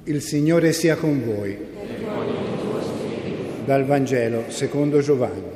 Il Signore sia con voi. Dal Vangelo secondo Giovanni.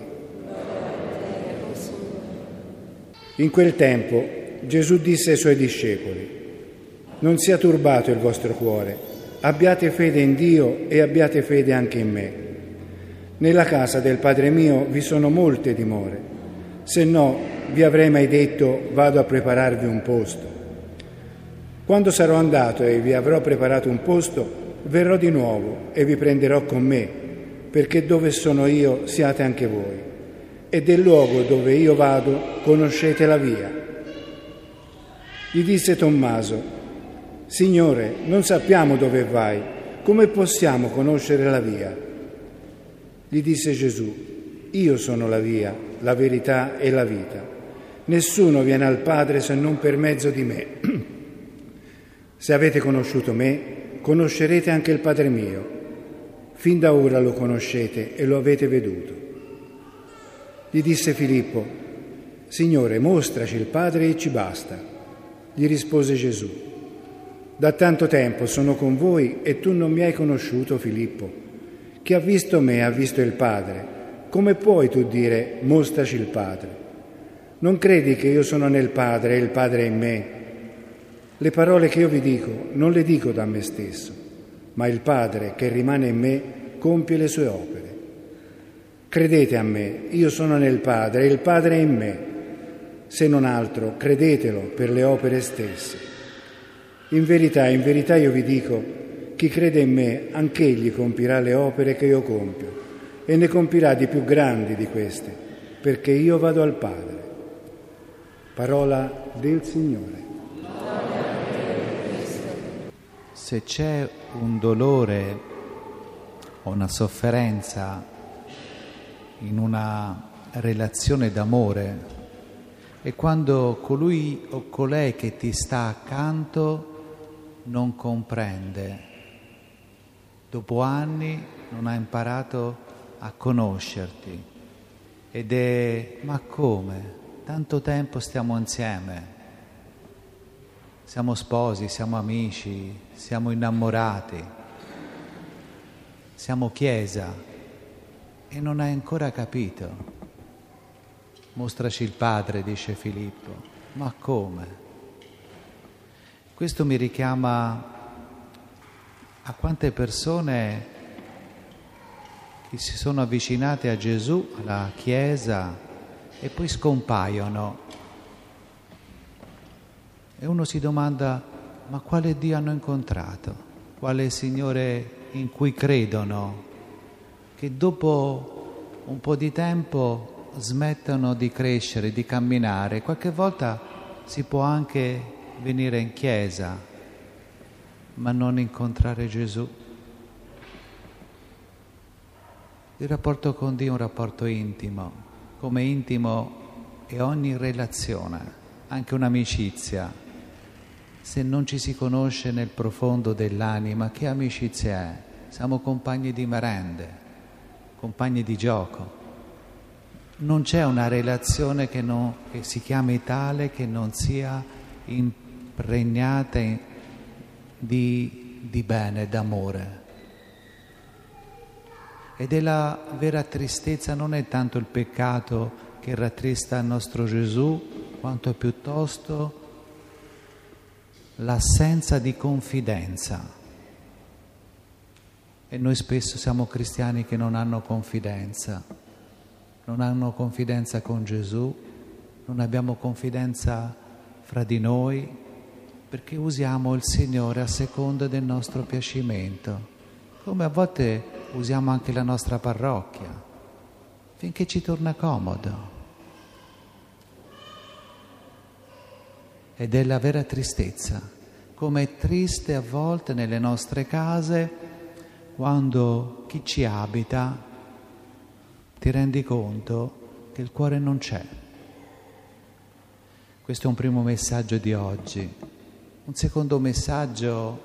In quel tempo Gesù disse ai suoi discepoli: non sia turbato il vostro cuore, abbiate fede in Dio e abbiate fede anche in me. Nella casa del Padre mio vi sono molte dimore, se no vi avrei mai detto vado a prepararvi un posto. Quando sarò andato e vi avrò preparato un posto, verrò di nuovo e vi prenderò con me, perché dove sono io siate anche voi, e del luogo dove io vado conoscete la via. Gli disse Tommaso: Signore, non sappiamo dove vai, come possiamo conoscere la via? Gli disse Gesù: io sono la via, la verità e la vita. Nessuno viene al Padre se non per mezzo di me. Se avete conosciuto me, conoscerete anche il Padre mio. Fin da ora lo conoscete e lo avete veduto. Gli disse Filippo: Signore, mostraci il Padre e ci basta. Gli rispose Gesù: da tanto tempo sono con voi e tu non mi hai conosciuto, Filippo. Chi ha visto me ha visto il Padre. Come puoi tu dire mostraci il Padre? Non credi che io sono nel Padre e il Padre è in me? Le parole che io vi dico non le dico da me stesso, ma il Padre che rimane in me compie le sue opere. Credete a me, io sono nel Padre e il Padre è in me. Se non altro, credetelo per le opere stesse. In verità io vi dico, chi crede in me, anch'egli compirà le opere che io compio, e ne compirà di più grandi di queste, perché io vado al Padre. Parola del Signore. Se c'è un dolore o una sofferenza in una relazione d'amore, è quando colui o colei che ti sta accanto non comprende. Dopo anni non ha imparato a conoscerti ed è: ma come? Tanto tempo stiamo insieme. Siamo sposi, siamo amici, siamo innamorati, siamo chiesa e non hai ancora capito. Mostraci il Padre, dice Filippo. Ma come? Questo mi richiama a quante persone che si sono avvicinate a Gesù, alla Chiesa, e poi scompaiono. E uno si domanda: ma quale Dio hanno incontrato? Quale Signore in cui credono? Che dopo un po' di tempo smettono di crescere, di camminare. Qualche volta si può anche venire in chiesa, ma non incontrare Gesù. Il rapporto con Dio è un rapporto intimo, come intimo è ogni relazione, anche un'amicizia. Se non ci si conosce nel profondo dell'anima, che amicizia è? Siamo compagni di merende, compagni di gioco. Non c'è una relazione che si chiami tale che non sia impregnata di bene, d'amore. Ed è la vera tristezza, non è tanto il peccato che rattrista il nostro Gesù, quanto piuttosto l'assenza di confidenza. E noi spesso siamo cristiani che non hanno confidenza con Gesù, non abbiamo confidenza fra di noi, perché usiamo il Signore a seconda del nostro piacimento, come a volte usiamo anche la nostra parrocchia, finché ci torna comodo. Ed è la vera tristezza, come è triste a volte nelle nostre case quando chi ci abita ti rendi conto che il cuore non c'è. Questo è un primo messaggio di oggi. Un secondo messaggio: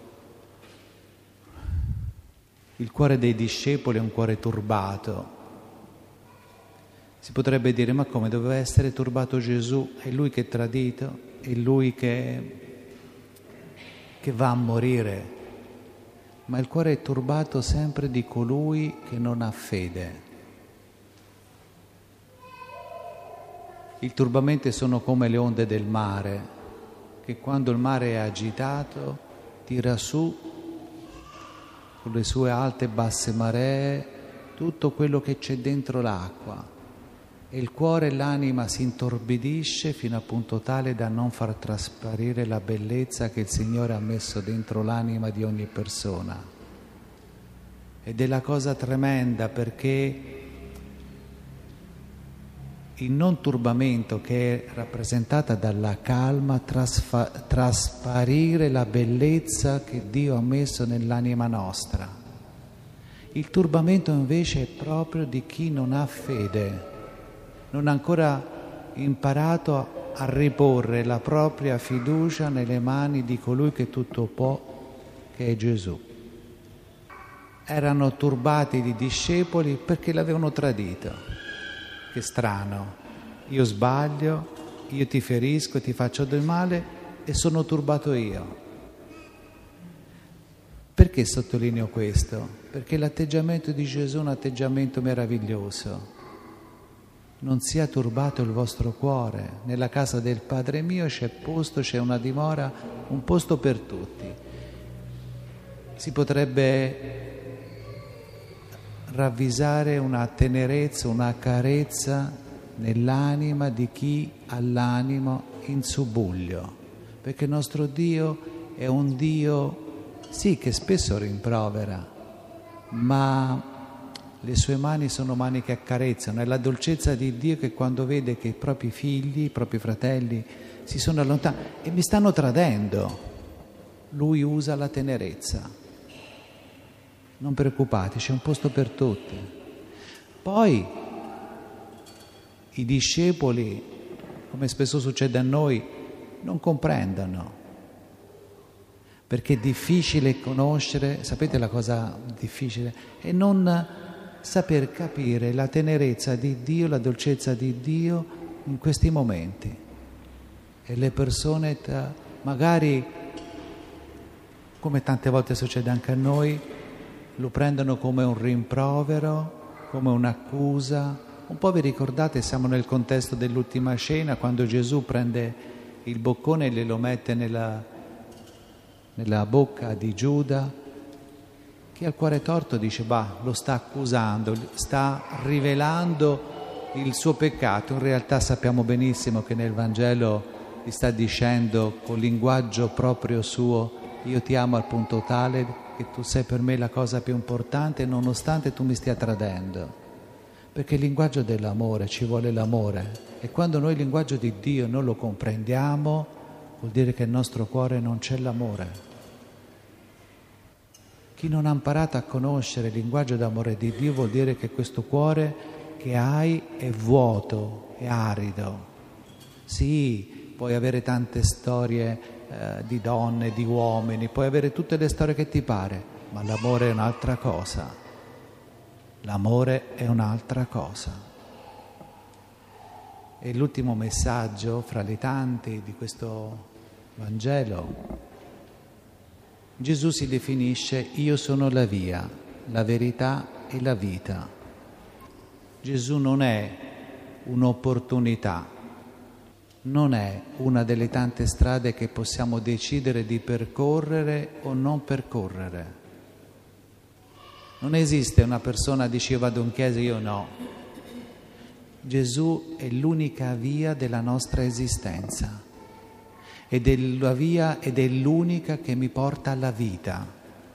il cuore dei discepoli è un cuore turbato. Si potrebbe dire: ma come, doveva essere turbato Gesù? È Lui che è tradito? È Lui che va a morire? ma il cuore è turbato sempre di colui che non ha fede. I turbamenti sono come le onde del mare, che quando il mare è agitato tira su con le sue alte e basse maree tutto quello che c'è dentro l'acqua, e il cuore e l'anima si intorbidisce fino a punto tale da non far trasparire la bellezza che il Signore ha messo dentro l'anima di ogni persona. Ed è la cosa tremenda, perché il non turbamento, che è rappresentata dalla calma, trasparire la bellezza che Dio ha messo nell'anima nostra. Il turbamento invece è proprio di chi non ha fede, non ha ancora imparato a riporre la propria fiducia nelle mani di colui che tutto può, che è Gesù. Erano turbati i discepoli perché l'avevano tradito. Che strano, io sbaglio, io ti ferisco, ti faccio del male e sono turbato io. Perché sottolineo questo? Perché l'atteggiamento di Gesù è un atteggiamento meraviglioso. Non sia turbato il vostro cuore, nella casa del Padre mio c'è posto, c'è una dimora, un posto per tutti. Si potrebbe ravvisare una tenerezza, una carezza nell'anima di chi ha l'animo in subbuglio, perché il nostro Dio è un Dio, sì, che spesso rimprovera, ma le sue mani sono mani che accarezzano. È la dolcezza di Dio che quando vede che i propri figli, i propri fratelli si sono allontanati e mi stanno tradendo, Lui usa la tenerezza. Non preoccupate, c'è un posto per tutti. Poi i discepoli, come spesso succede a noi, non comprendono, perché è difficile conoscere, sapete la cosa difficile? È non saper capire la tenerezza di Dio, la dolcezza di Dio in questi momenti. E le persone magari, come tante volte succede anche a noi, lo prendono come un rimprovero, come un'accusa. Un po' vi ricordate, siamo nel contesto dell'ultima cena, quando Gesù prende il boccone e glielo mette nella bocca di Giuda, che al cuore torto dice, lo sta accusando, sta rivelando il suo peccato. In realtà sappiamo benissimo che nel Vangelo gli sta dicendo con linguaggio proprio suo, io ti amo al punto tale che tu sei per me la cosa più importante, nonostante tu mi stia tradendo. Perché il linguaggio dell'amore, ci vuole l'amore, e quando noi il linguaggio di Dio non lo comprendiamo, vuol dire che nel nostro cuore non c'è l'amore. Chi non ha imparato a conoscere il linguaggio d'amore di Dio vuol dire che questo cuore che hai è vuoto, è arido. Sì, puoi avere tante storie di donne, di uomini, puoi avere tutte le storie che ti pare, ma l'amore è un'altra cosa. L'amore è un'altra cosa. E l'ultimo messaggio fra le tanti di questo Vangelo, Gesù si definisce: io sono la via, la verità e la vita. Gesù non è un'opportunità, non è una delle tante strade che possiamo decidere di percorrere o non percorrere. Non esiste una persona che dice io vado in chiesa, io no. Gesù è l'unica via della nostra esistenza ed è la via ed è l'unica che mi porta alla vita.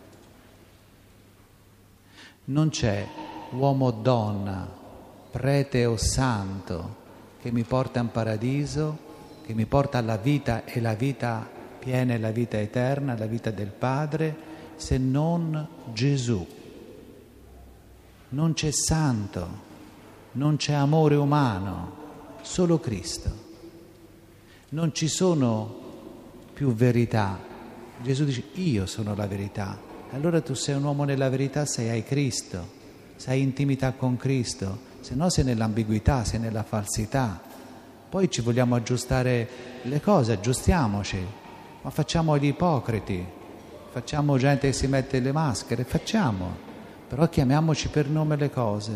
Non c'è uomo o donna, prete o santo che mi porta in paradiso, che mi porta alla vita e la vita piena e la vita eterna, la vita del Padre, se non Gesù. Non c'è santo, non c'è amore umano, solo Cristo. Non ci sono più verità. Gesù dice io sono la verità. Allora tu sei un uomo nella verità, hai Cristo, sei intimità con Cristo. Se no sei nell'ambiguità, sei nella falsità. Poi ci vogliamo aggiustare le cose, aggiustiamoci, ma facciamo gli ipocriti, facciamo gente che si mette le maschere, facciamo, però chiamiamoci per nome le cose.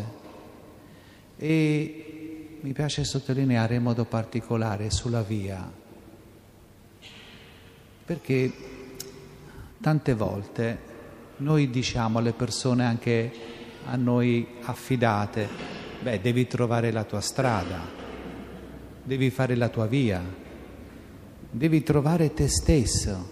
E mi piace sottolineare in modo particolare sulla via, perché tante volte noi diciamo alle persone, anche a noi affidate, devi trovare la tua strada, devi fare la tua via, devi trovare te stesso.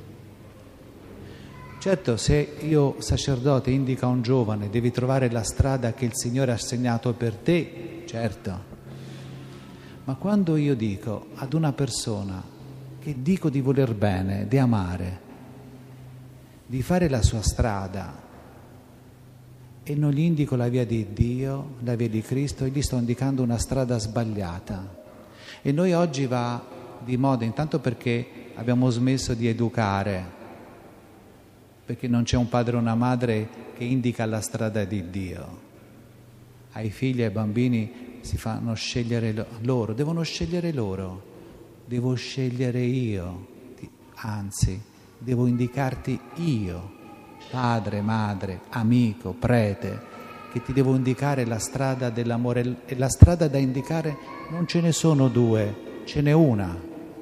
Certo, se io sacerdote indica a un giovane devi trovare la strada che il Signore ha segnato per te, certo, ma quando io dico ad una persona che dico di voler bene, di amare, di fare la sua strada e non gli indico la via di Dio, la via di Cristo, e gli sto indicando una strada sbagliata. E noi oggi va di moda, intanto perché abbiamo smesso di educare, perché non c'è un padre o una madre che indica la strada di Dio. Ai figli e ai bambini si fanno scegliere loro, devono scegliere loro, devo scegliere io, anzi, devo indicarti io, padre, madre, amico, prete, che ti devo indicare la strada dell'amore. E la strada da indicare non ce ne sono due, ce n'è una.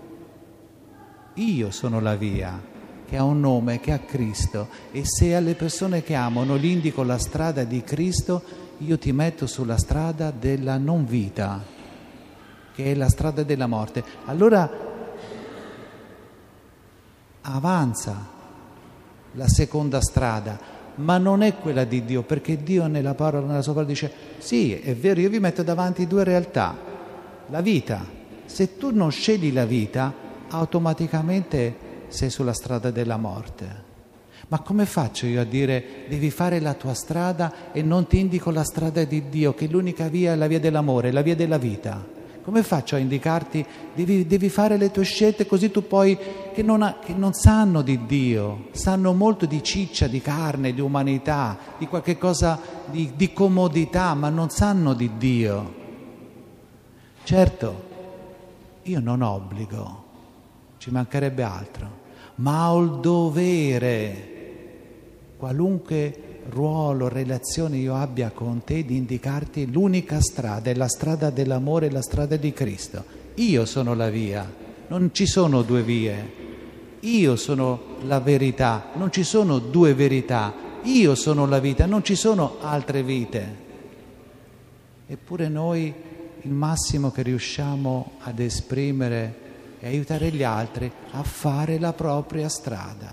Io sono la via, che ha un nome, che ha Cristo, e se alle persone che amo non gli indico la strada di Cristo, io ti metto sulla strada della non vita, che è la strada della morte. Allora avanza la seconda strada, ma non è quella di Dio, perché Dio nella parola, nella sua parola dice: sì, è vero, io vi metto davanti due realtà, la vita. Se tu non scegli la vita, automaticamente sei sulla strada della morte. Ma come faccio io a dire devi fare la tua strada e non ti indico la strada di Dio, che l'unica via è la via dell'amore, la via della vita? Come faccio a indicarti devi fare le tue scelte, così tu poi che non sanno di Dio, sanno molto di ciccia, di carne, di umanità, di qualche cosa di comodità, ma non sanno di Dio. Certo, io non obbligo, ci mancherebbe altro, ma ho il dovere, qualunque ruolo, relazione io abbia con te, di indicarti l'unica strada, è la strada dell'amore, la strada di Cristo. Io sono la via, non ci sono due vie. Io sono la verità, non ci sono due verità. Io sono la vita, non ci sono altre vite. Eppure noi il massimo che riusciamo ad esprimere e aiutare gli altri a fare la propria strada,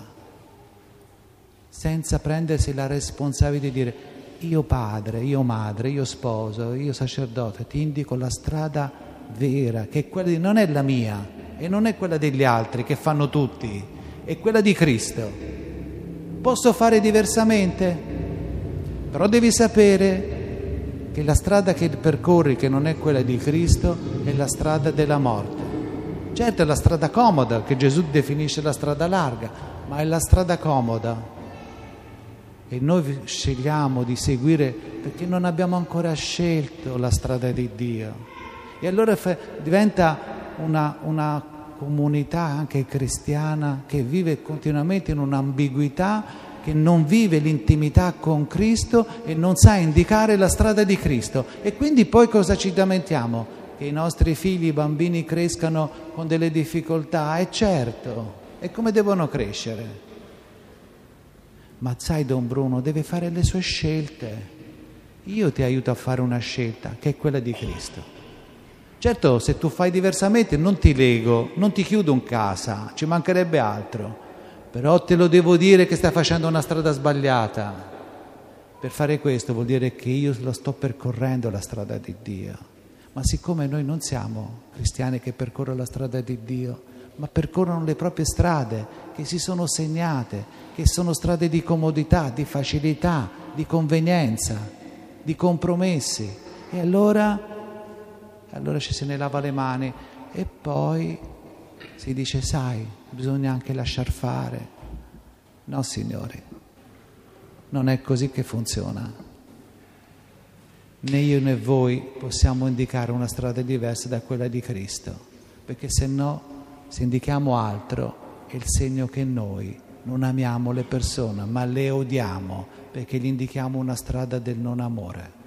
senza prendersi la responsabilità di dire: io padre, io madre, io sposo, io sacerdote, ti indico la strada vera, che è quella non è la mia e non è quella degli altri che fanno tutti, è quella di Cristo. Posso fare diversamente, però devi sapere che la strada che percorri, che non è quella di Cristo, è la strada della morte. Certo, è la strada comoda, che Gesù definisce la strada larga, ma è la strada comoda. E noi scegliamo di seguire perché non abbiamo ancora scelto la strada di Dio. E allora diventa una comunità anche cristiana che vive continuamente in un'ambiguità, che non vive l'intimità con Cristo e non sa indicare la strada di Cristo. E quindi poi cosa ci lamentiamo? Che i nostri figli, i bambini crescano con delle difficoltà, e certo, e come devono crescere? Ma sai, Don Bruno, deve fare le sue scelte. Io ti aiuto a fare una scelta, che è quella di Cristo. Certo, se tu fai diversamente non ti lego, non ti chiudo in casa, ci mancherebbe altro, però te lo devo dire che stai facendo una strada sbagliata. Per fare questo vuol dire che io lo sto percorrendo la strada di Dio. Ma siccome noi non siamo cristiani che percorrono la strada di Dio, ma percorrono le proprie strade che si sono segnate, che sono strade di comodità, di facilità, di convenienza, di compromessi, e allora ci se ne lava le mani e poi si dice: sai, bisogna anche lasciar fare. No, signori, non è così che funziona. Né io né voi possiamo indicare una strada diversa da quella di Cristo, perché se no, se indichiamo altro, è il segno che noi non amiamo le persone, ma le odiamo perché gli indichiamo una strada del non amore.